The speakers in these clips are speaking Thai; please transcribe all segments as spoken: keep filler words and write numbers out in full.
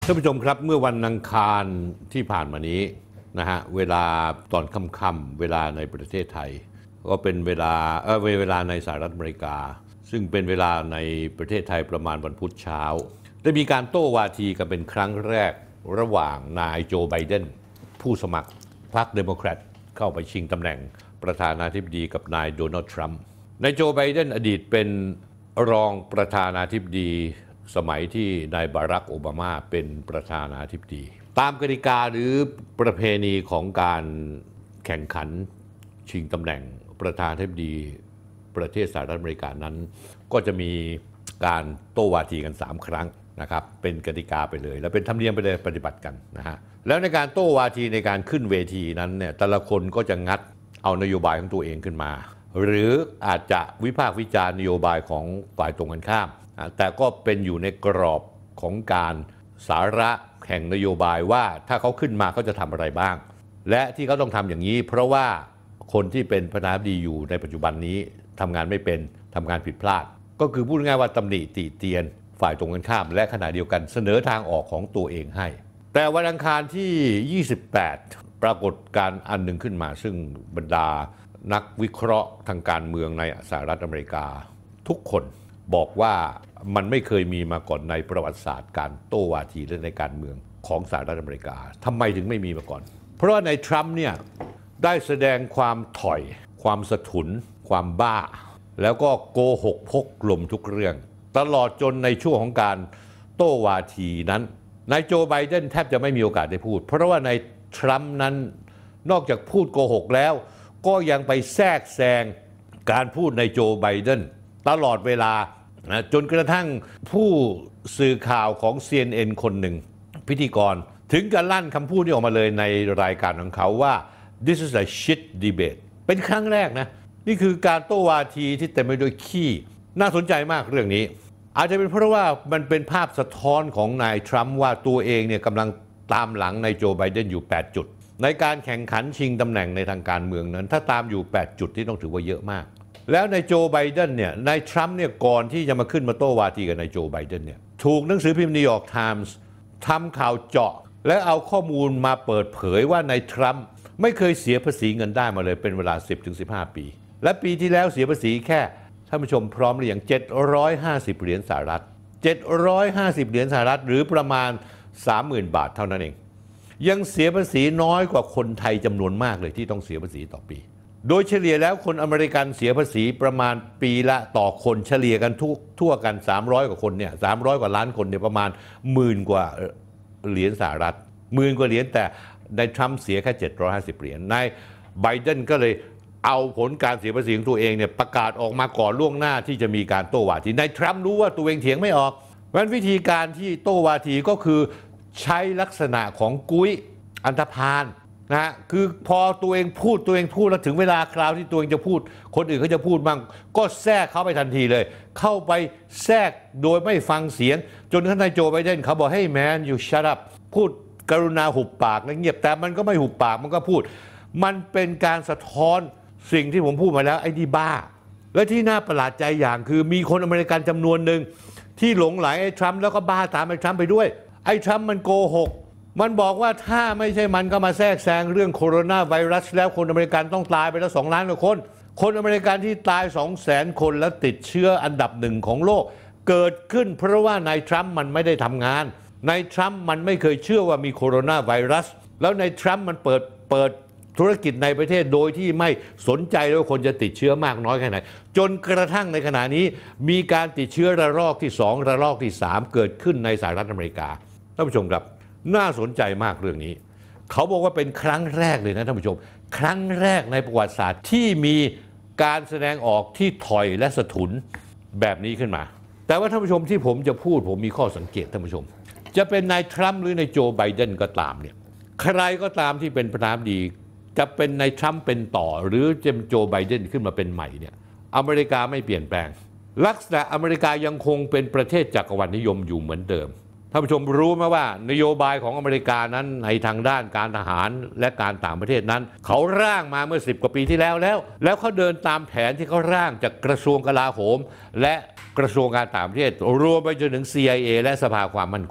ท่านผู้ชมครับเมื่อวันอังคารที่ผ่านมานี้นะฮะเวลาตอนค่ำๆเวลาในประเทศไทยก็เป็นเวลาเออเวลาในสหรัฐอเมริกาซึ่งเป็นเวลาในประเทศไทยประมาณวันพุธเช้าได้มีการโต้วาทีกันเป็นครั้งแรกระหว่างนายโจไบเดนผู้สมัครพรรคเดโมแครตเข้าไปชิงตำแหน่งประธานาธิบดีกับนายโดนัลด์ทรัมป์นายโจไบเดนอดีตเป็นรองประธานาธิบดีสมัยที่นายบารักโอบามาเป็นประธานาธิบดีตามกติกาหรือประเพณีของการแข่งขันชิงตำแหน่งประธานาธิบดีประเทศสหรัฐอเมริกานั้นก็จะมีการโต้วาทีกันสามครั้งนะครับเป็นกติกาไปเลยแล้วเป็นธรรมเนียมไปเลยปฏิบัติกันนะฮะแล้วในการโต้วาทีในการขึ้นเวทีนั้นเนี่ยแต่ละคนก็จะงัดเอานโยบายของตัวเองขึ้นมาหรืออาจจะวิพากษ์วิจารณ์นโยบายของฝ่ายตรงกันข้ามแต่ก็เป็นอยู่ในกรอบของการสาระแห่งนโยบายว่าถ้าเขาขึ้นมาเขาจะทำอะไรบ้างและที่เขาต้องทำอย่างนี้เพราะว่าคนที่เป็นประธานาธิบดีอยู่ในปัจจุบันนี้ทำงานไม่เป็นทำงานผิดพลาดก็คือพูดง่ายว่าตำหนิติเตียนฝ่ายตรงกันข้ามและขณะเดียวกันเสนอทางออกของตัวเองให้แต่วันอังคารที่ยี่สิบแปดปรากฏการณ์อันหนึ่งขึ้นมาซึ่งบรรดานักวิเคราะห์ทางการเมืองในสหรัฐอเมริกาทุกคนบอกว่ามันไม่เคยมีมาก่อนในประวัติศาสตร์การโต้วาทีและในการเมืองของสหรัฐอเมริกาทำไมถึงไม่มีมาก่อนเพราะว่าในทรัมป์เนี่ยได้แสดงความถอยความสะทุนความบ้าแล้วก็โกหกพกลมทุกเรื่องตลอดจนในช่วงของการโต้วาทีนั้นนายโจไบเดนแทบจะไม่มีโอกาสได้พูดเพราะว่าในทรัมป์นั้นนอกจากพูดโกหกแล้วก็ยังไปแทรกแซงการพูดในโจไบเดนตลอดเวลานะจนกระทั่งผู้สื่อข่าวของ ซี เอ็น เอ็น คนหนึ่งพิธีกรถึงกับลั่นคำพูดนี้ออกมาเลยในรายการของเขาว่า this is a shit debate เป็นครั้งแรกนะนี่คือการโต้วาทีที่เต็มไปด้วยขี้น่าสนใจมากเรื่องนี้อาจจะเป็นเพราะว่ามันเป็นภาพสะท้อนของนายทรัมป์ว่าตัวเองเนี่ยกำลังตามหลังนายโจไบเดนอยู่แปดจุดในการแข่งขันชิงตำแหน่งในทางการเมืองนั้นถ้าตามอยู่แปดจุดที่ต้องถือว่าเยอะมากแล้วนายโจไบเดนเนี่ยนายทรัมป์เนี่ยก่อนที่จะมาขึ้นมาโต้วาทีกับนายโจไบเดนเนี่ยถูกหนังสือพิมพ์นิวยอร์กไทมส์ทำข่าวเจาะและเอาข้อมูลมาเปิดเผยว่านายทรัมป์ไม่เคยเสียภาษีเงินได้มาเลยเป็นเวลา สิบถึงสิบห้า ปีและปีที่แล้วเสียภาษีแค่ท่านผู้ชมพร้อมหรือยังเจ็ดร้อยห้าสิบเหรียญสหรัฐเจ็ดร้อยห้าสิบเหรียญสหรัฐหรือประมาณ สามหมื่น บาทเท่านั้นเองยังเสียภาษีน้อยกว่าคนไทยจำนวนมากเลยที่ต้องเสียภาษีต่อปีโดยเฉลี่ยแล้วคนอเมริกันเสียภาษีประมาณปีละต่อคนเฉลี่ยกันทั่วทั่วกันสามร้อยกว่าคนเนี่ยสามร้อยกว่าล้านคนเนี่ยประมาณหมื่นกว่าเหรียญสหรัฐหมื่นกว่าเหรียญแต่นายทรัมป์เสียแค่เจ็ดร้อยห้าสิบเหรียญนายไบเดนก็เลยเอาผลการเสียภาษีของตัวเองเนี่ยประกาศออกมาก่อนล่วงหน้าที่จะมีการโต้วาทีนายทรัมป์รู้ว่าตัวเองเถียงไม่ออกเพราะฉะนั้นวิธีการที่โต้วาทีก็คือใช้ลักษณะของกุ้ยอันธพาลนะฮะคือพอตัวเองพูดตัวเองพูดแล้วถึงเวลาคราวที่ตัวเองจะพูดคนอื่นเขาจะพูดบ้างก็แทรกเข้าไปทันทีเลยเข้าไปแทรกโดยไม่ฟังเสียงจนท่านนายโจไบเดนเขาบอกให้ man you shut up พูดกรุณาหุบปากและเงียบแต่มันก็ไม่หุบปากมันก็พูดมันเป็นการสะท้อนสิ่งที่ผมพูดมาแล้วไอ้นี่บ้าและที่น่าประหลาดใจอย่างคือมีคนอเมริกันจำนวนหนึ่งที่หลงไหลไอ้ทรัมป์แล้วก็บ้าตามไอ้ทรัมป์ไปด้วยไอ้ทรัมป์มันโกหกมันบอกว่าถ้าไม่ใช่มันก็มาแทรกแซงเรื่องโคโรนาไวรัสแล้วคนอเมริกันต้องตายไปแล้วสองล้านกว่าคนคนอเมริกันที่ตาย สองแสน คนแล้วติดเชื้ออันดับหนึ่งของโลกเกิดขึ้นเพราะว่านายทรัมป์มันไม่ได้ทำงานนายทรัมป์มันไม่เคยเชื่อว่ามีโคโรนาไวรัสแล้วนายทรัมป์มันเปิดเปิดธุรกิจในประเทศโดยที่ไม่สนใจว่าคนจะติดเชื้อมากน้อยแค่ไหนจนกระทั่งในขณะนี้มีการติดเชื้อระลอกที่สองระลอกที่สามเกิดขึ้นในสหรัฐอเมริกาท่านผู้ชมครับน่าสนใจมากเรื่องนี้เขาบอกว่าเป็นครั้งแรกเลยนะท่านผู้ชมครั้งแรกในประวัติศาสตร์ที่มีการแสดงออกที่ถอยและสะทุนแบบนี้ขึ้นมาแต่ว่าท่านผู้ชมที่ผมจะพูดผมมีข้อสังเกตท่านผู้ชมจะเป็นนายทรัมป์หรือนายโจไบเดนก็ตามเนี่ยใครก็ตามที่เป็นประธานาธิบดีจะเป็นนายทรัมป์เป็นต่อหรือจะโจไบเดนขึ้นมาเป็นใหม่เนี่ยอเมริกาไม่เปลี่ยนแปลงลักษณะอเมริกายังคงเป็นประเทศจักรวรรดินิยมอยู่เหมือนเดิมท่านผู้ชมรู้ไหมว่านโยบายของอเมริกานั้นในทางด้านการทหารและการต่างประเทศนั้นเขาร่างมาเมื่อสิบกว่าปีที่แล้วแล้วแล้วเขาเดินตามแผนที่เขาร่างจากกระทรวงกลาโหมและกระทรวงการต่างประเทศรวมไปจนถึง ซี ไอ เอ และสภาความมั่นคง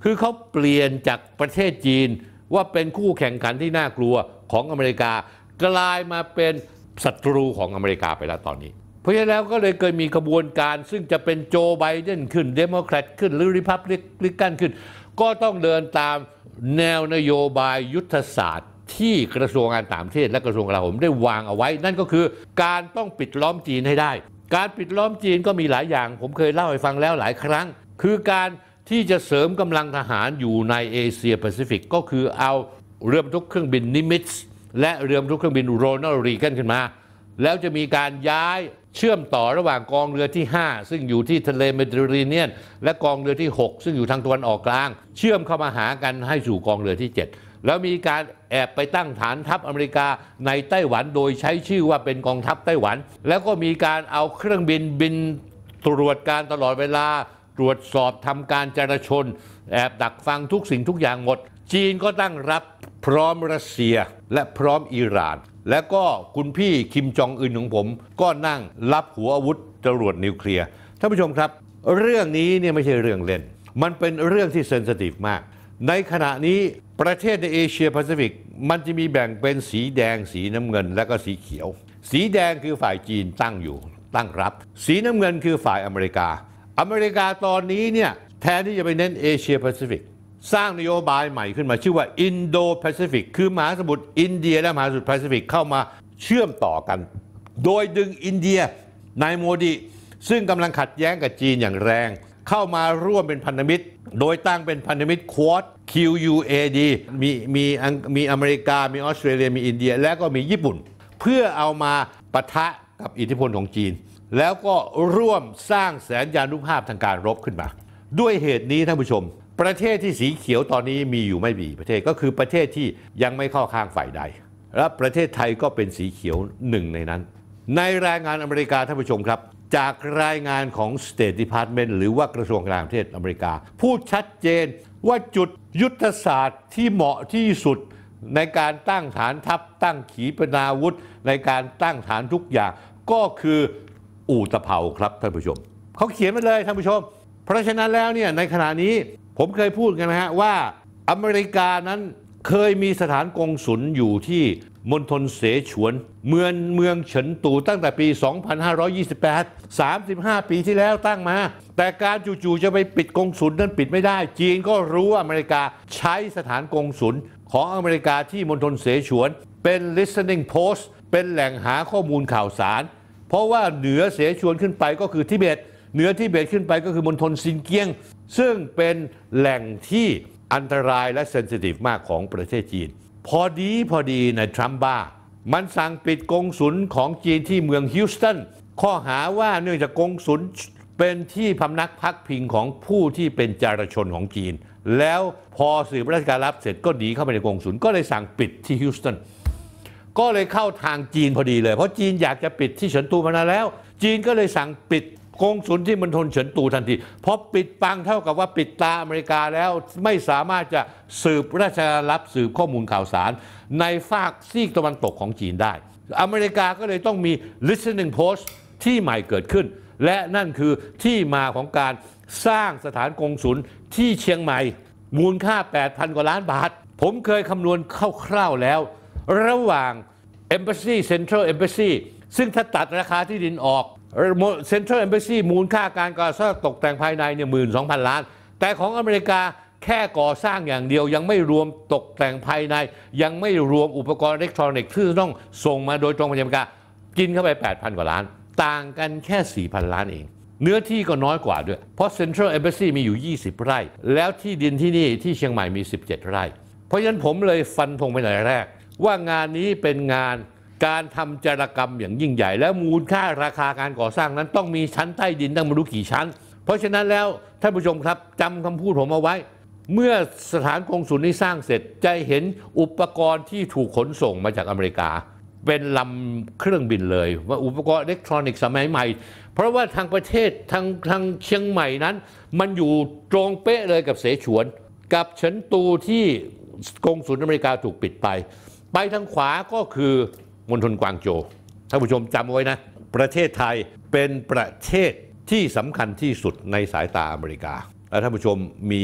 คือเขาเปลี่ยนจากประเทศจีนว่าเป็นคู่แข่งขันที่น่ากลัวของอเมริกากลายมาเป็นศัตรูของอเมริกาไปแล้วตอนนี้เพราะฉะนั้นแล้วก็เลยเกิดมีกระบวนการซึ่งจะเป็นโจไบเดนขึ้นเดโมแครตขึ้นหรือริพับลิกันขึ้นก็ต้องเดินตามแนวนโยบายยุทธศาสตร์ที่กระทรวงการต่างประเทศและกระทรวงกลาโหมได้วางเอาไว้นั่นก็คือการต้องปิดล้อมจีนให้ได้การปิดล้อมจีนก็มีหลายอย่างผมเคยเล่าให้ฟังแล้วหลายครั้งคือการที่จะเสริมกำลังทหารอยู่ในเอเชียแปซิฟิกก็คือเอาเรือบรรทุกเครื่องบินนิมิตส์และเรือบรรทุกเครื่องบินโรนัลด์รีแกนขึ้นมาแล้วจะมีการย้ายเชื่อมต่อระหว่างกองเรือที่ห้าซึ่งอยู่ที่ทะเลเมดิเตอร์เรเนียนและกองเรือที่หกซึ่งอยู่ทางตะวันออกกลางเชื่อมเข้ามาหากันให้สู่กองเรือที่เจ็ดแล้วมีการแอบไปตั้งฐานทัพอเมริกาในไต้หวันโดยใช้ชื่อว่าเป็นกองทัพไต้หวันแล้วก็มีการเอาเครื่องบินบินตรวจการตลอดเวลาตรวจสอบทำการจราจรแอบดักฟังทุกสิ่งทุกอย่างหมดจีนก็ตั้งรับพร้อมรัสเซียและพร้อมอิหร่านและก็คุณพี่คิมจองอึนของผมก็นั่งรับหัวอาวุธจรวดนิวเคลียร์ท่านผู้ชมครับเรื่องนี้เนี่ยไม่ใช่เรื่องเล่นมันเป็นเรื่องที่เซนซิทีฟมากในขณะนี้ประเทศในเอเชียแปซิฟิกมันจะมีแบ่งเป็นสีแดงสีน้ำเงินและก็สีเขียวสีแดงคือฝ่ายจีนตั้งอยู่ตั้งรับสีน้ำเงินคือฝ่ายอเมริกาอเมริกาตอนนี้เนี่ยแทนที่จะไปเน้นเอเชียแปซิฟิกสร้างนโยบายใหม่ขึ้นมาชื่อว่าอินโดแปซิฟิกคือมหาสมุทรอินเดียและมหาสมุทรแปซิฟิกเข้ามาเชื่อมต่อกันโดยดึงอินเดียนายโมดีซึ่งกำลังขัดแย้งกับจีนอย่างแรงเข้ามาร่วมเป็นพันธมิตรโดยตั้งเป็นพันธมิตร Quad คิว ยู เอ ดี มีมีมีอเมริกามีออสเตรเลียมีอินเดียและก็มีญี่ปุ่นเพื่อเอามาปะทะกับอิทธิพลของจีนแล้วก็ร่วมสร้างแสนยานุภาพทางการรบขึ้นมาด้วยเหตุนี้ท่านผู้ชมประเทศที่สีเขียวตอนนี้มีอยู่ไม่กี่ประเทศก็คือประเทศที่ยังไม่เข้าข้างฝ่ายใดและประเทศไทยก็เป็นสีเขียวหนึ่งในนั้นในรายงานอเมริกาท่านผู้ชมครับจากรายงานของ State Department หรือว่ากระทรวงการต่างประเทศอเมริกาพูดชัดเจนว่าจุดยุทธศาสตร์ที่เหมาะที่สุดในการตั้งฐานทัพตั้งขีปนาวุธในการตั้งฐานทุกอย่างก็คืออู่ตะเภาครับท่านผู้ชมเขาเขียนมาเลยท่านผู้ชมเพราะฉะนั้นแล้วเนี่ยในขณะนี้ผมเคยพูดกันนะฮะว่าอเมริกานั้นเคยมีสถานกงสุลอยู่ที่มณฑลเสฉวนเมืองเมืองเฉินตูตั้งแต่ปี สองพันห้าร้อยยี่สิบแปด สามสิบห้า ปีที่แล้วตั้งมาแต่การจู่ๆจะไปปิดกงสุลนั้นปิดไม่ได้จีนก็รู้ว่าอเมริกาใช้สถานกงสุลของอเมริกาที่มณฑลเสฉวนเป็น listening post เป็นแหล่งหาข้อมูลข่าวสารเพราะว่าเหนือเสฉวนขึ้นไปก็คือทิเบตเหนือทิเบตขึ้นไปก็คือมณฑลซินเกียงซึ่งเป็นแหล่งที่อันตรายและเซนซิทีฟมากของประเทศจีนพอดีพอดีในทรัมป์บ้ามันสั่งปิดกงสุลของจีนที่เมืองฮิวสตันข้อหาว่าเนื่องจากกงสุลเป็นที่พำนักพักพิงของผู้ที่เป็นจารชนของจีนแล้วพอสืบราชการลับเสร็จก็หนีเข้าไปในกงสุลก็เลยสั่งปิดที่ฮิวสตันก็เลยเข้าทางจีนพอดีเลยเพราะจีนอยากจะปิดที่เฉินตูมานานแล้วจีนก็เลยสั่งปิดกงสุลที่มณฑลเฉินตูทันทีพอปิดปังเท่ากับว่าปิดตาอเมริกาแล้วไม่สามารถจะสืบราชการลับสืบข้อมูลข่าวสารในฝากซีกตะวันตกของจีนได้อเมริกาก็เลยต้องมี listening post ที่ใหม่เกิดขึ้นและนั่นคือที่มาของการสร้างสถานกงสุลที่เชียงใหม่มูลค่า แปดพัน กว่าล้านบาทผมเคยคำนวณคร่าวๆแล้วระหว่าง Embassy Central Embassy ซึ่งถ้าตัดราคาที่ดินออกเซ็นทรัลเอมบ s ซีมูลค่าการก่อสร้างตกแต่งภายในเนี่ยหมื่นสองพันล้านแต่ของอเมริกาแค่ก่อสร้างอย่างเดียวยังไม่รวมตกแต่งภายในยังไม่รวมอุปกรณ์อิเล็กทรอนิกส์ที่ต้องส่งมาโดยตรงมาจากอเมริกากินเข้าไป แปดพัน กว่าล้านต่างกันแค่ สี่พัน ล้านเองเนื้อที่ก็น้อยกว่าด้วยเพราะเซ็นทรัลเอมบ s ซีมีอยู่ยี่สิบไร่แล้วที่ดินที่นี่ที่เชียงใหม่มีสิบเจ็ดไร่เพราะฉะนั้นผมเลยฟันธงไปในแรกว่างานนี้เป็นงานการทำจารกรรมอย่างยิ่งใหญ่แล้วมูลค่าราคาการก่อสร้างนั้นต้องมีชั้นใต้ดินตั้งไม่รู้กี่ชั้นเพราะฉะนั้นแล้วท่านผู้ชมครับจำคำพูดผมเอาไว้เมื่อสถานกงสุลนี้สร้างเสร็จจะเห็นอุปกรณ์ที่ถูกขนส่งมาจากอเมริกาเป็นลำเครื่องบินเลยว่าอุปกรณ์อิเล็กทรอนิกส์สมัยใหม่เพราะว่าทางประเทศทางทางเชียงใหม่นั้นมันอยู่ตรงเป๊ะเลยกับเสฉวนกับเฉินตูที่กงสุลอเมริกาถูกปิดไปไปทางขวาก็คือมณฑลกวางโจวท่านผู้ชมจำไว้นะประเทศไทยเป็นประเทศที่สำคัญที่สุดในสายตาอเมริกาและท่านผู้ชมมี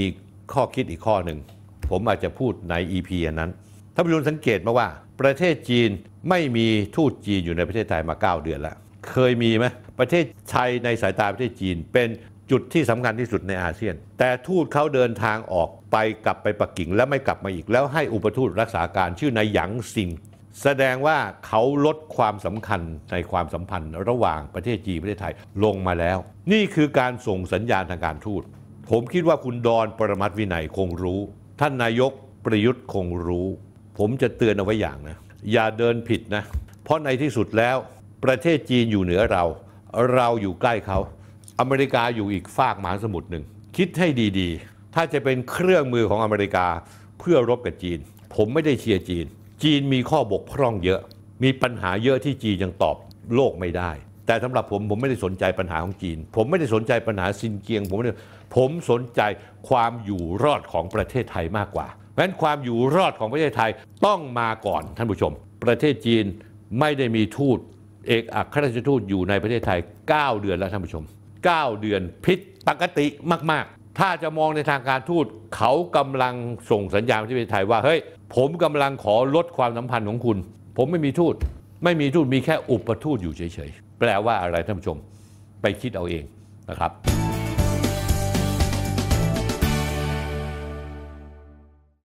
ข้อคิดอีกข้อหนึ่งผมอาจจะพูดใน อี พี อันนั้นท่านผู้ชมสังเกตมาว่าประเทศจีนไม่มีทูตจีนอยู่ในประเทศไทยมาเก้าเดือนแล้วเคยมีไหมประเทศไทยในสายตาประเทศจีนเป็นจุดที่สำคัญที่สุดในอาเซียนแต่ทูตเขาเดินทางออกไปกลับไปปักกิ่งแล้วไม่กลับมาอีกแล้วให้อุปทูตรักษาการชื่อนายหยางซิงแสดงว่าเขาลดความสำคัญในความสัมพันธ์ระหว่างประเทศจีนประเทศไทยลงมาแล้วนี่คือการส่งสัญญาณทางการทูตผมคิดว่าคุณดอนปรมัตถ์วินัยคงรู้ท่านนายกประยุทธ์คงรู้ผมจะเตือนเอาไว้อย่างนะอย่าเดินผิดนะเพราะในที่สุดแล้วประเทศจีนอยู่เหนือเราเราอยู่ใกล้เขาอเมริกาอยู่อีกฟากมหาสมุทรหนึ่งคิดให้ดีๆถ้าจะเป็นเครื่องมือของอเมริกาเพื่อรบกับจีนผมไม่ได้เชียร์จีนจีนมีข้อบกพร่องเยอะมีปัญหาเยอะที่จีนยังตอบโลกไม่ได้แต่สำหรับผมผมไม่ได้สนใจปัญหาของจีนผมไม่ได้สนใจปัญหาซินเจียงผมไม่ได้ผมสนใจความอยู่รอดของประเทศไทยมากกว่าเพราะฉะนั้นความอยู่รอดของประเทศไทยต้องมาก่อนท่านผู้ชมประเทศจีนไม่ได้มีทูตเอกอัครราชทูตอยู่ในประเทศไทยเก้าเดือนแล้วท่านผู้ชมเก้าเดือนผิดปกติมากๆถ้าจะมองในทางการทูตเขากำลังส่งสัญญาณที่ประเทศไทยว่าเฮ้ยผมกำลังขอลดความสัมพันธ์ของคุณผมไม่มีทูตไม่มีทูตมีแค่อุปทูตอยู่เฉยๆแปลว่าอะไรท่านผู้ชมไปคิดเอาเองนะครับ